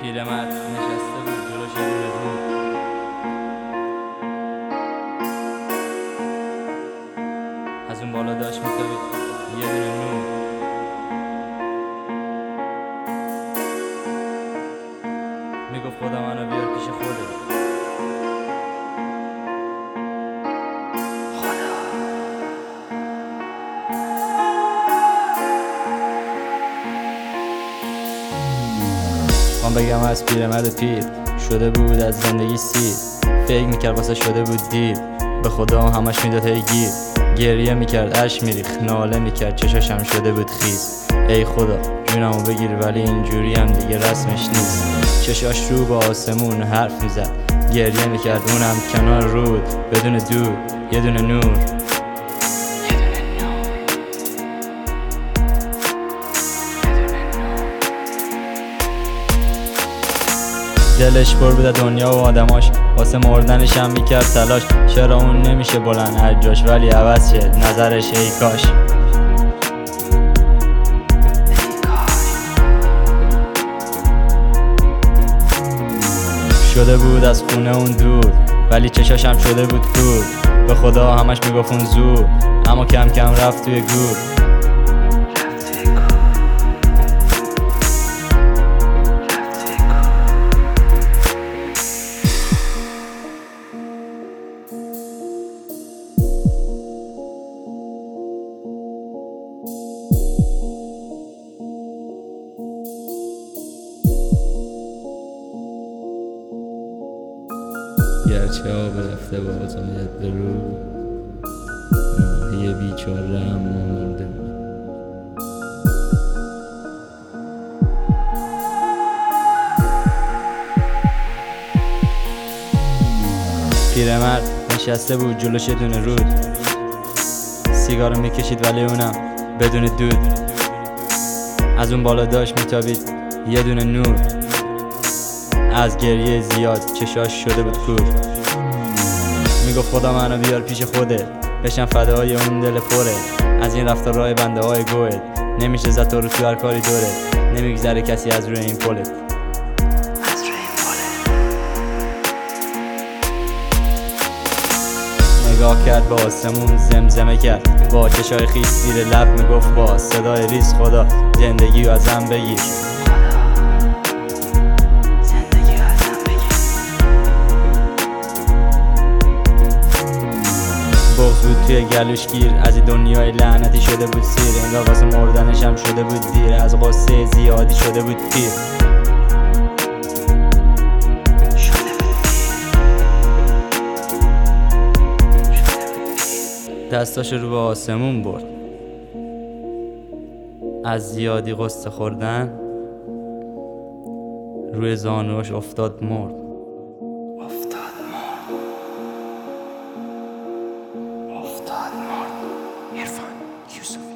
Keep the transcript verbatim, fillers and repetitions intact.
پیرمرد نشسته بود جلوش یه دونه رود. از اون بالا داشت میتابید یه دونه نور. میگفت خدا منو بیار پیش خودت. من بگم از پیرمرد پیر شده بود از زندگی سیر. فکر میکرد واسه شده بود دیر، به خدا همش میداد هی گیر. گریه میکرد اش میریخ، ناله میکرد چشاشم شده بود خیس. ای خدا جونمو بگیر ولی اینجوری هم دیگه رسمش نیست. چشاش رو با آسمون حرف میزد، گریه میکرد اونم کنار رود. بدون دود یه دونه نور. دلش پر بود دنیا و آدماش، واسه مردنش هم میکرد تلاش. چرا اون نمیشه بلند هر جاش، ولی عوض شه نظرش ای کاش. شده بود از خونه اون دور، ولی چشاش هم شده بود کور. به خدا همش میگفت اون زور، اما کم کم رفت توی گور. گرچه آب رفته باز آید به رو، ماهی بیچاره اما مرده بود. پیرمرد نشسته بود جلوش یه دونه رود. سیگارو میکشید ولی اونم بدون دود. از اون بالا داشت میتابید یه دونه نور. از گریه زیاد چشاش شده بود کور. میگفت خدا منو بیار پیش خودت، بشم فدای اون دل پره. از این رفتار راه بنده های گوهت، نمیشه زد تو رو تو هر کاری دورت. نمیگذره کسی از روی این پلت. نگاه کرد به آسمون، زمزمه کرد با چشای خیس زیر لب. میگفت با صدای ریز خدا زندگی رو ازم بگیر. بغض بود توی گلوش گیر، از این دنیای لعنتی شده بود سیر. انگار واسه مردنش هم شده بود دیر، از غصه زیادی شده بود پیر. دستاش رو به آسمون برد، از زیادی غصه خوردن روی زانوش افتاد مرد. افتاد مرد افتاد مرد عرفان یوسف